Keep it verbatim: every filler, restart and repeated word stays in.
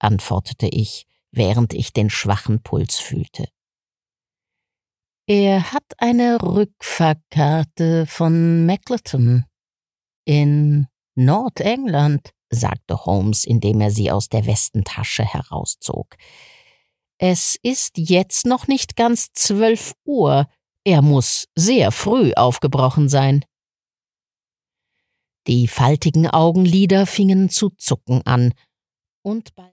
antwortete ich, während ich den schwachen Puls fühlte. Er hat eine Rückfahrkarte von Mackleton in Nordengland, sagte Holmes, indem er sie aus der Westentasche herauszog. Es ist jetzt noch nicht ganz zwölf Uhr. Er muss sehr früh aufgebrochen sein. Die faltigen Augenlider fingen zu zucken an, und bald